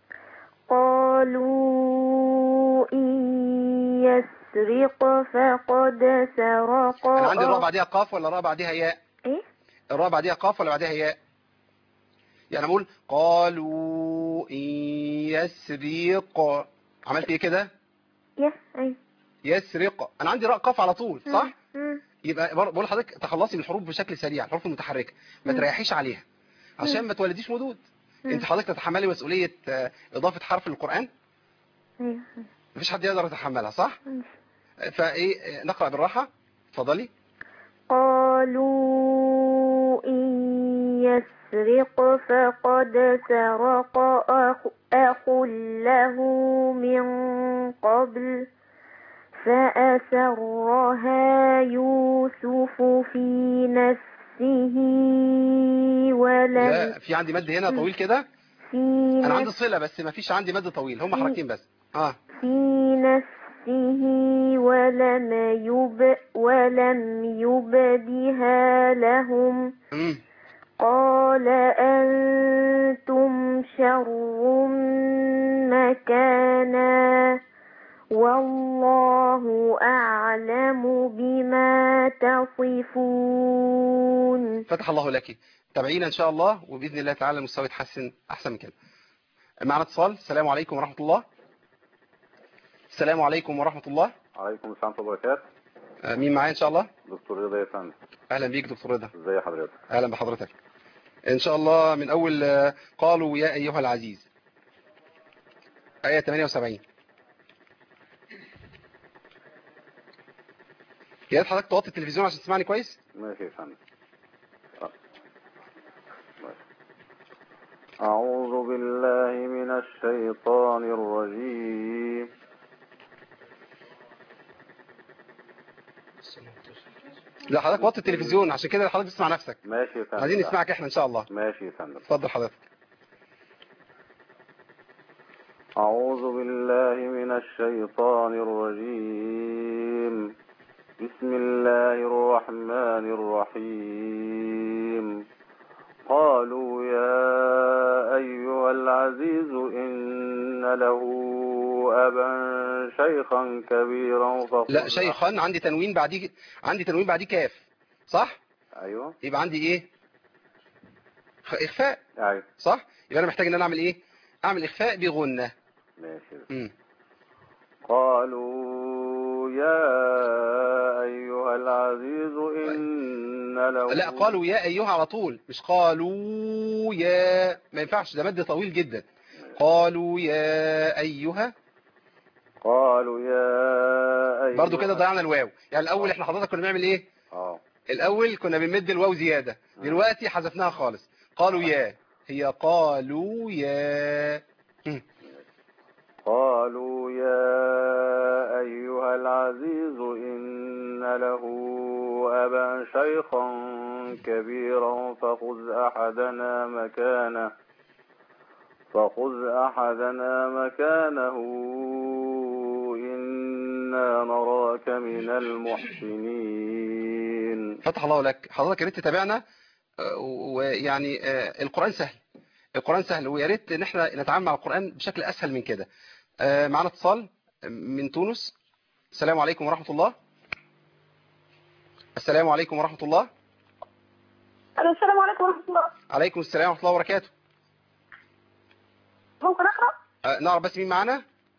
قالوا إن يسرق فقد سرق. انا عندي الراء بعديها قاف ولا الراء بعديها ياء؟ إيه؟ الراء بعديها قاف ولا بعديها ياء؟ يعني اقول قالوا إن يسرق، عملت ايه كده؟ يس. أيوة. يسرق، انا عندي راء قاف على طول صح؟ مم. يبقى بر- بقول لحضرتك تخلصي من الحروف بشكل سريع، الحروف المتحركه ما مم. تريحيش عليها عشان مم. ما تولديش مدود. مم. انت حضرتك تتحملي مسؤوليه آه، اضافه حرف للقران؟ أيوة. مفيش حد يقدر يتحملها صح؟ ماشي. فايه آه، نقرا بالراحه. اتفضلي. قالوا إن يسرق فقد سرق أخ, أخ له من قبل فأسرها يوسف في نفسه ولم. لا في عندي مد هنا طويل كده. في انا عندي نفس صله بس ما فيش عندي مد طويل، هم في- حركتين بس. اه في نفسه ولم يب ولم يبدها لهم. امم قال أنتم شر مكانا والله أعلم بما تصفون. فتح الله لك. تابعينا ان شاء الله وباذن الله تعالى المستوى يتحسن احسن من كده. معنا اتصال. السلام عليكم ورحمه الله. السلام عليكم ورحمه الله. عليكم السلام ورحمة الله وبركاته. آه، مين معايا ان شاء الله؟ دكتور رضا يا فندم. اهلا بيك دكتور رضا. ازي حضرتك؟ اهلا بحضرتك ان شاء الله. من اول آه، قالوا يا ايها العزيز، ايه ثمانية وسبعين. يا ريت حضرتك توطي التلفزيون عشان تسمعني كويس. ماشي يا فندم. آه. ماشي. أعوذ بالله من الشيطان الرجيم. لا حضرتك وطي التلفزيون عشان كده حضرتك تسمع نفسك. ماشي يا فندم. عايزين نسمعك احنا ان شاء الله. ماشي يا فندم. اتفضل حضرتك. أعوذ بالله من الشيطان الرجيم. بسم الله الرحمن الرحيم. قالوا يا أيها العزيز إن له أبا شيخا كبيرا فخذ. لا شيخا عندي تنوين بعديه، عندي تنوين بعديه كاف صح؟ أيوه. يبقى عندي ايه؟ خ- اخفاء أيوه. صح؟ يبقى انا محتاج ان انا اعمل ايه؟ اعمل اخفاء بغنة. ماشي. امم قالوا يا أيها العزيز إن له. لا قالوا يا ايها على طول، مش قالوا يا، ما ينفعش ده مد طويل جدا. قالوا يا ايها. قالوا يا أيها. برضو كده ضيعنا الواو. يعني الاول احنا حضرتك كنا بنعمل ايه؟ اه الاول كنا بنمد الواو زيادة، دلوقتي حذفناها خالص. قالوا يا، هي قالوا يا. مم. قالوا يا أيها العزيز إن له أبا شيخا كبيرا فخذ أحدنا مكانه فخذ أحدنا مكانه إنا نراك من المحسنين. فتح الله لك. حضرتك يا ريت تتابعنا، آه، ويعني آه، القرآن سهل، القرآن سهل، ويا ريت ان احنا نتعامل مع القرآن بشكل اسهل من كده. آه، معنا اتصال من تونس. السلام عليكم ورحمة الله. السلام عليكم ورحمة الله. السلام عليكم ورحمة الله. عليكم السلام ورحمة الله وبركاته. ممكن أقرأ؟ آه، نعرف بس مين معنا؟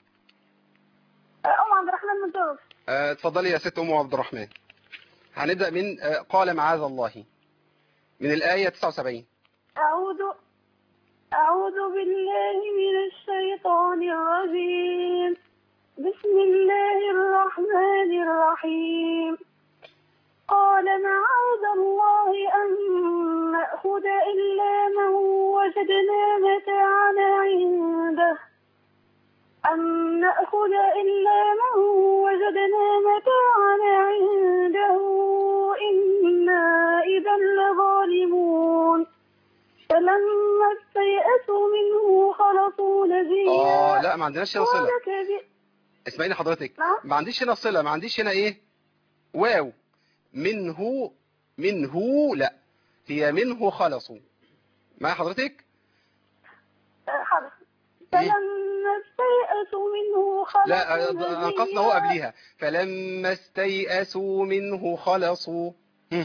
أم عبد الرحمن من تونس. آه، اتفضلي يا ست أم عبد الرحمن. هنبدأ من آه، قال معاذ الله. من الآية تسعة وسبعين. أعوذ أعوذ بالله من الشيطان الرجيم. بسم الله الرحمن الرحيم. قال معاذ الله أن نأخذ إلا من وجدنا متاعنا عنده أن نأخذ إلا من وجدنا متاعنا عنده إنا إذا لظالمون. فلما استيئسوا منه خلصوا نجيا. اه لا ما عندناش هنا صلة. كبير. اسمعيني حضرتك، ما عنديش هنا صلة، ما عنديش هنا ايه واو. منه منه لا، هي منه خلصوا. معايا حضرتك؟ حاضر. فلما استيئسوا منه خلصوا لا نجيا. نقصنا هو قبليها. فلما استيئسوا منه خلصوا. هم.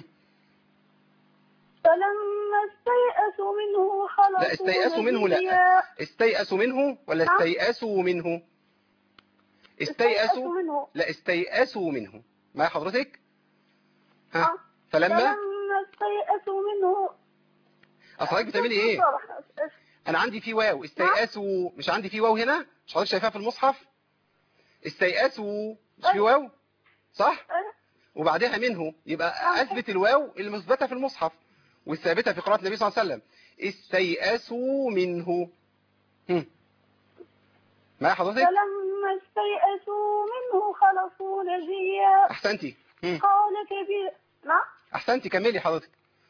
فلما استيئسوا منه خلصوا لا استيئسوا منه لا. نجيا. استيئسوا منه ولا استيئسوا منه؟ استيئسوا منه. لا استيئسوا منه. معايا حضرتك؟ ها آه. فلما فلما استيئسوا منه. اصل حضرتك بتعملي ايه؟ انا عندي في واو استيئسوا، مش عندي في واو هنا، مش حضرتك شايفاها في المصحف؟ استيئسوا مش في واو صح؟ وبعدها منه، يبقى اثبت الواو المثبته في المصحف والثابته في قراءه النبي صلى الله عليه وسلم. استيئسوا منه. هم. معايا حضرتك؟ فلما استيئسوا منه خلصوا نجيا. احسنتي. هم. قال كبير. نعم. احسنتي كملي حضرتك.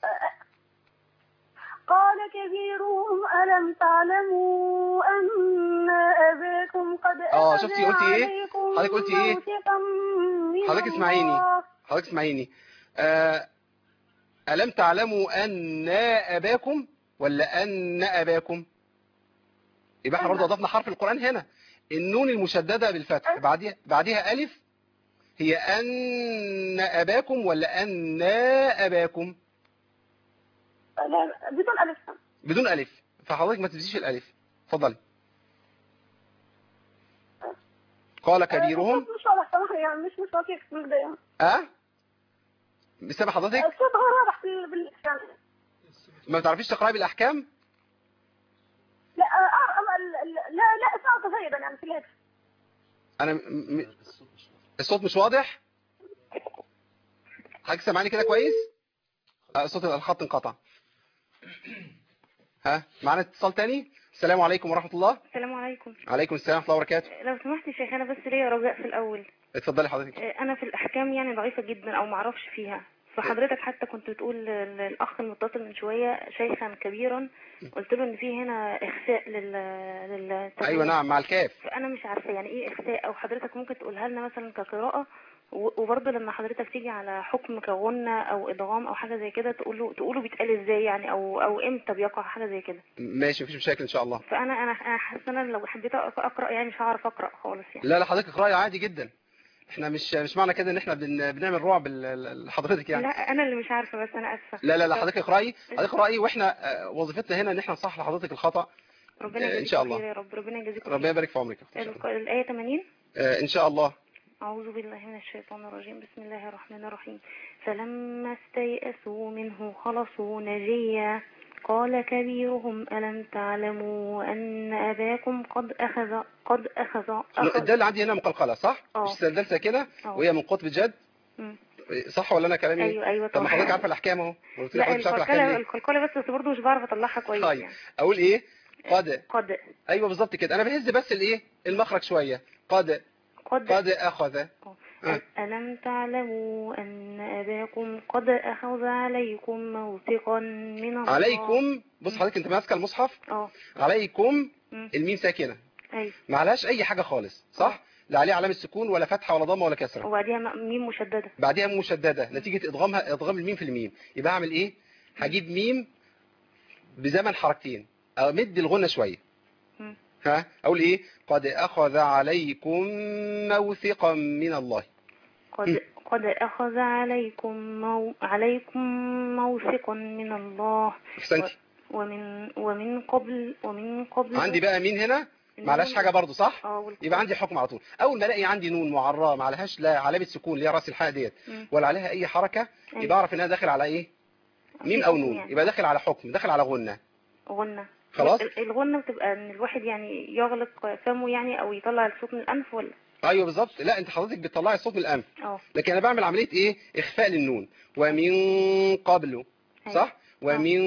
قال كبيرهم ألم تعلموا أن أباكم قد اه أخذ شفتي قلتي ايه؟ عليكم حضرتك قلتي ايه؟ موثقا من حضرتك اسمعيني الله. حضرتك اسمعيني آه ألم تعلموا أن أباكم ولا أن أباكم؟ يبقى احنا برضه أضفنا حرف القرآن هنا، النون المشددة بالفتح بعدها بعدها ألف، هي أن أباكم ولا أن أباكم؟ لا بدون ألف. بدون ألف، فحضرتك ما تنسيش الألف. اتفضلي. قال كبيرهم. مش واضح صراحة يعني مش مش واضح في البداية. أه؟ مش سامع حضرتك؟ الصوت غير واضح بال يعني. ما بتعرفيش تقرأي بالأحكام؟ لا آه لا لا اسمعه جيدا يعني في الهاتف. أنا م... م... الصوت مش واضح؟ حضرتك سامعني كده كويس؟ آه صوت الخط انقطع. ها معانا اتصال تاني. السلام عليكم ورحمة الله. السلام عليكم. عليكم السلام ورحمة الله وبركاته. لو سمحت يا شيخ انا بس ليا رجاء في الاول. اتفضلي حضرتك. انا في الاحكام يعني ضعيفة جدا او معرفش فيها، فحضرتك حتى كنت بتقول للاخ المتصل من شوية شيخا كبيرا، قلت له ان في هنا اخفاء لل لل ايوه نعم مع الكاف. فانا مش عارفة يعني ايه اخفاء، او حضرتك ممكن تقولها لنا مثلا كقراءة، وبرضه لما حضرتك تيجي على حكم كغنة او ادغام او حاجة زي كده تقوله تقوله بيتقال ازاي يعني، او او امتى بيقع حاجة زي كده. ماشي مفيش مشاكل ان شاء الله. فانا انا انا حاسه انا لو حبيت اقرا يعني مش هعرف اقرا خالص يعني. لا لا حضرتك اقراي عادي جدا، احنا مش مش معنى كده ان احنا بن... بنعمل رعب لحضرتك يعني. لا انا اللي مش عارفه بس انا اسفه. لا لا لا حضرتك اقراي حضرتك اقراي، واحنا وظيفتنا هنا ان احنا نصحح لحضرتك الخطا. ربنا يجزيك ان شاء الله يا رب. ربنا يجزيك ربنا يبارك في عمرك. الايه ثمانين آه ان شاء الله. أعوذ بالله من الشيطان الرجيم. بسم الله الرحمن الرحيم. فلما استيئسوا منه خلصوا نجيا قال كبيرهم ألم تعلموا أن أباكم قد أخذ قد أخذ, أخذ الدال عندي هنا مقلقلة صح؟ أوه. مش سلسلة كده وهي من قطب جد. مم. صح ولا أنا كلامي؟ أيوة أيوة طب ما حضرتك عارفة الأحكام أهو. لا القلقلة القلقلة بس بس برضه مش بعرف أطلعها كويس. طيب يعني. أقول إيه؟ قد قد أيوة بالظبط كده، أنا بهز بس الإيه؟ المخرج شوية. قد قد, قد أخذ. أه. ألم تعلموا أن أباكم قد أخذ عليكم موثقا من الله. عليكم بص حضرتك أنت ماسكة المصحف. اه عليكم م. الميم ساكنة. أيوة. ما عليهاش أي حاجة خالص صح؟ أوه. لا عليه علامة سكون ولا فتحة ولا ضمة ولا كسرة. وبعديها ميم مشددة. بعديها مشددة نتيجة إدغامها إدغام الميم في الميم. يبقى أعمل إيه؟ هجيب ميم بزمن حركتين أمد الغنة شوية. م. ها أقول إيه؟ قد أخذ عليكم موثقا من الله. قد م. قد أخذ عليكم مو... عليكم موثقا من الله. أحسنتي. و... ومن ومن قبل ومن قبل عندي بقى مين هنا؟ معلهاش حاجة برضو صح؟ اه يبقى عندي حكم على طول. أول ما الاقي عندي نون معراه ما عليهاش لا علامة سكون اللي هي راس الحاء ديت ولا عليها أي حركة، يبقى أعرف إنها داخل على إيه؟ ميم او نون يعني. يبقى داخل على حكم، داخل على غنة. غنة خلاص. الغنة بتبقى ان الواحد يعني يغلق فمه يعني او يطلع الصوت من الانف ولا؟ ايوه بالظبط. لا انت حضرتك بتطلعي الصوت من الانف. اه لكن انا بعمل عمليه ايه؟ اخفاء للنون. ومن قبله صح. ومن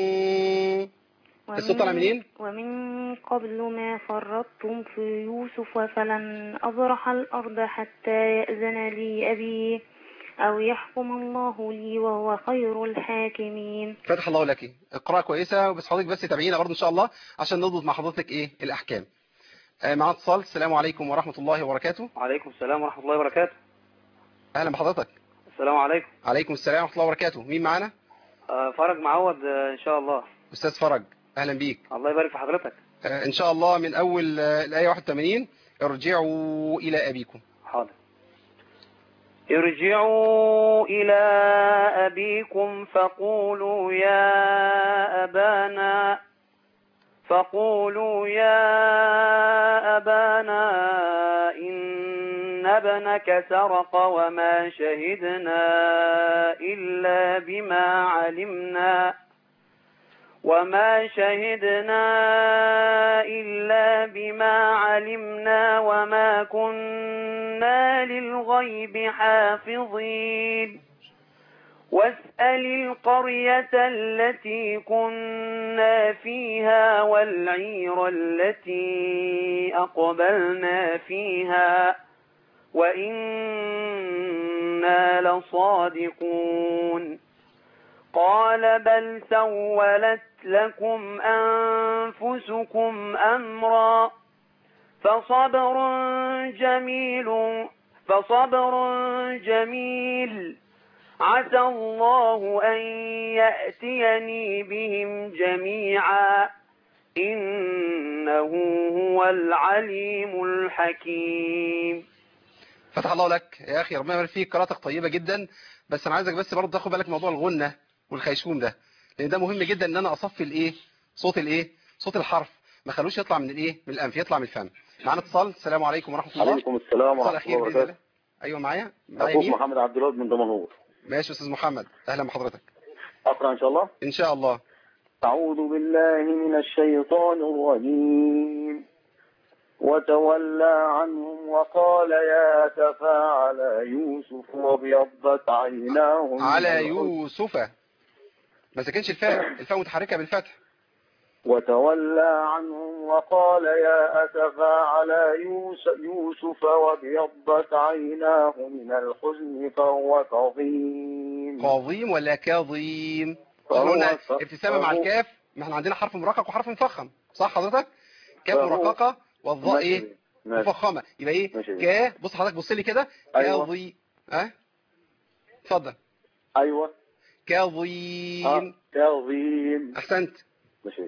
الصوت طالع منين؟ ومن قبل ما فرطتم في يوسف فلن أبرح الأرض حتى يأذن لي أبي أو يحكم الله لي وهو خير الحاكمين. فتح الله لك. اقراء كويسة، بس حضرتك بس تابعينا برضه إن شاء الله عشان نضبط مع حضرتك إيه الأحكام. آه معنا اتصال. السلام عليكم ورحمة الله وبركاته. وعليكم السلام ورحمة الله وبركاته. أهلا بحضرتك. السلام عليكم. عليكم السلام ورحمة الله وبركاته. مين معنا؟ آه فرج معوض آه إن شاء الله. أستاذ فرج أهلا بيك. الله يبارك في حضرتك. آه إن شاء الله من أول آه الآية واحد وثمانين ارجعوا إلى أبيكم. حاضر. ارجعوا إلى أبيكم فقولوا يا أبانا فقولوا يا أبانا إن ابنك سرق وما شهدنا إلا بما علمنا وما شهدنا إلا بما علمنا وما كنا للغيب حافظين واسأل القرية التي كنا فيها والعير التي أقبلنا فيها وإنا لصادقون قال بل سولت لكم أنفسكم أمرا فصبر جميل فصبر جميل عسى الله أن يأتيني بهم جميعا إنه هو العليم الحكيم. فتح الله لك يا أخي، ربنا يبارك فيك. قراءتك طيبة جدا، بس أنا عايزك بس برضه تاخد بالك موضوع الغنة والخيشوم ده، لأن ده مهم جدا إن أنا أصفي الإيه صوت الإيه صوت الحرف، ما خلوش يطلع من الإيه من الأنف، يطلع من الفم. معانا اتصال. السلام عليكم ورحمة الله. وعليكم السلام ورحمة الله وبركاته. أيوه معايا معايا أخوك مين؟ محمد عبد الوهاب من دمنهور. ماشي أستاذ محمد، أهلا بحضرتك. أقرأ إن شاء الله. إن شاء الله. أعوذ بالله من الشيطان الرجيم وتولى عنهم وقال يا أسفا على يوسف وابيضت عيناه على يوسف، ما سكنش الفاء، الفاء متحركة بالفتح. وتولى عنهم وقال يا أسفا على يوسف وابيضت عيناه من الحزن فهو كظيم. كظيم ولا كظيم؟ قلنا ابتسامة مع الكاف، ما احنا عندنا حرف مرقق وحرف مفخم صح حضرتك؟ كاف مرققة والضاء ايه مفخمة، يبقى ايه كا. بص حضرتك بص لي كده. كظيم. ها اتفضل. ايوه كظيم. كظيم. احسنت. ماشي.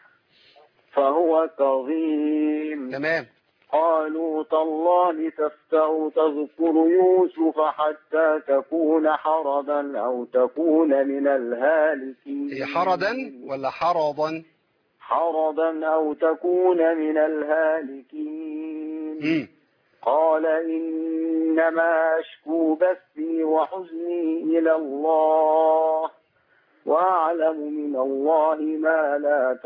فهو كظيم. تمام. قالوا تالله تفتأ تذكر يوسف حتى تكون حرضا أو تكون من الهالكين. هي حرضا ولا حرضا؟ حرضا أو تكون من الهالكين. م. قال إنما أشكو بثي وحزني إلى الله وأعلم من الله ما لا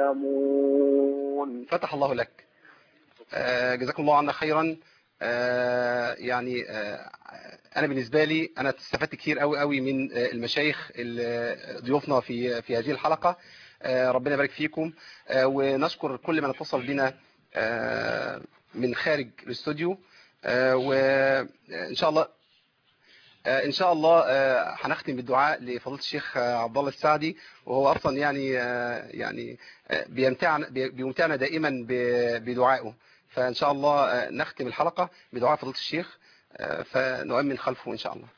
تعلمون. فتح الله لك. آه جزاكم الله عنا خيرا. آه يعني آه أنا بالنسبة لي أنا استفدت كتير قوي قوي من آه المشايخ ضيوفنا في في هذه الحلقة. آه ربنا يبارك فيكم. آه ونشكر كل من اتصل بنا آه من خارج الاستوديو. آه وإن شاء الله آه إن شاء الله آه هنختم بالدعاء لفضيلة الشيخ عبد الله السعدي، وهو أصلا يعني آه يعني آه بيمتعنا بيمتعنا دائما بدعائه، فإن شاء الله نختم الحلقة بدعاء فضيلة الشيخ فنؤمن خلفه إن شاء الله.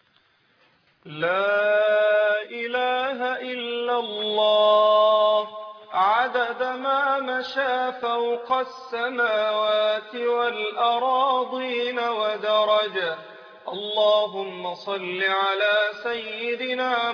لا إله إلا الله عدد ما مشى فوق السماوات والأراضين ودرجة. اللهم صل على سيدنا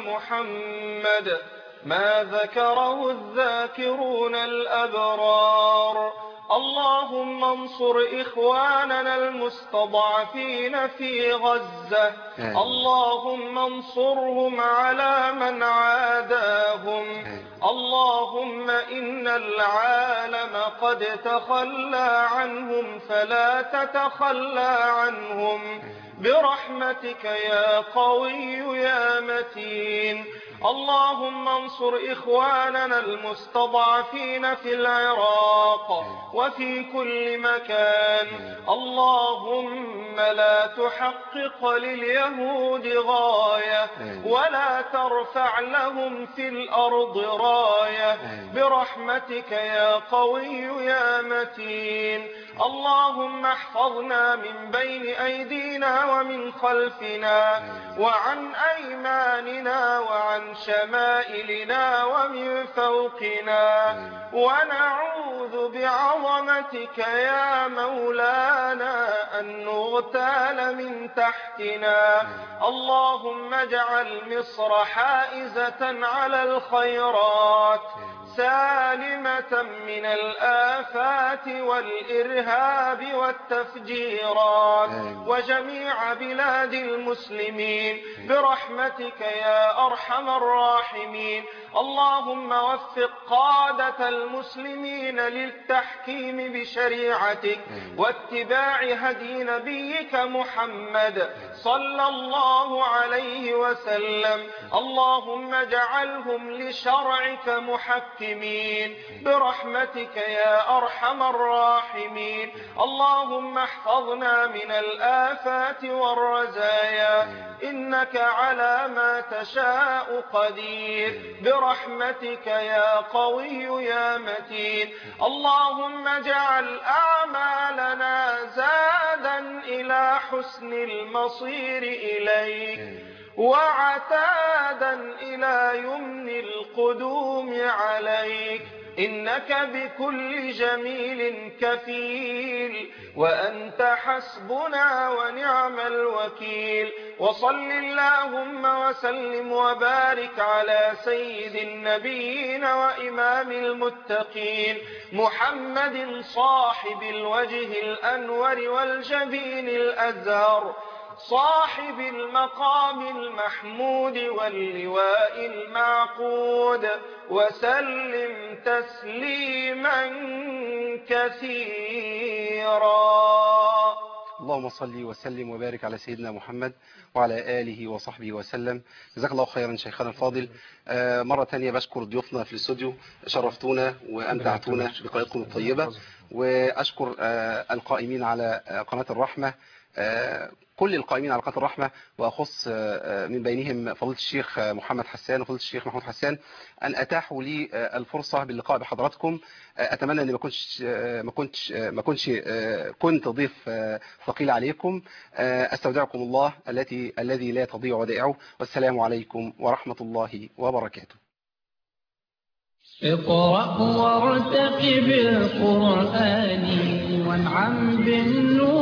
محمد ما ذكره الذاكرون الأبرار اللهم انصر إخواننا المستضعفين في غزة. اللهم انصرهم على من عاداهم. اللهم إن العالم قد تخلى عنهم فلا تتخلى عنهم برحمتك يا قوي يا متين. اللهم انصر إخواننا المستضعفين في العراق وفي كل مكان. اللهم لا تحقق لليهود غاية ولا ترفع لهم في الأرض راية برحمتك يا قوي يا متين. اللهم احفظنا من بين أيدينا ومن خلفنا وعن أيماننا وعن شمائلنا ومن فوقنا، ونعوذ بعظمتك يا مولانا أن نغتال من تحتنا. اللهم اجعل مصر حائزة على الخيرات سالمة من الآفات والإرهاب والتفجيرات وجميع بلاد المسلمين برحمتك يا أرحم الراحمين. اللهم وفق قادة المسلمين للتحكيم بشريعتك واتباع هدي نبيك محمد صلى الله عليه وسلم. اللهم اجعلهم لشرعك محكمين برحمتك يا أرحم الراحمين. اللهم احفظنا من الآفات والرزايا إنك على ما تشاء قدير برحمتك يا قوي يا متين. اللهم اجعل أعمالنا زادا إلى حسن المصير إليك وعتادا إلى يمن القدوم عليك، إنك بكل جميل كفيل وأنت حسبنا ونعم الوكيل. وصل اللهم وسلم وبارك على سيد النبيين وإمام المتقين محمد صاحب الوجه الأنور والجبين الأزهر صاحب المقام المحمود واللواء المعقود، وسلم تسليما كثيرا. اللهم صل وسلم وبارك على سيدنا محمد وعلى آله وصحبه وسلم. جزاك الله خيرا شيخنا الفاضل. آه مرة تانية بشكر ضيوفنا في الاستوديو، شرفتونا وأمتعتونا بقائكم الطيبة، وأشكر آه القائمين على آه قناة الرحمة، آه كل القائمين على قناة الرحمة، وأخص من بينهم فضيلة الشيخ محمد حسان وفضيلة الشيخ محمود حسان أن أتاحوا لي الفرصة باللقاء بحضراتكم. أتمنى أني ما كنتش ما كنتش ما كنتش كنت ضيف ثقيل عليكم. أستودعكم الله التي الذي لا تضيع ودائعه، والسلام عليكم ورحمة الله وبركاته. اقرأ وارتقب القرآن وانعم بالنور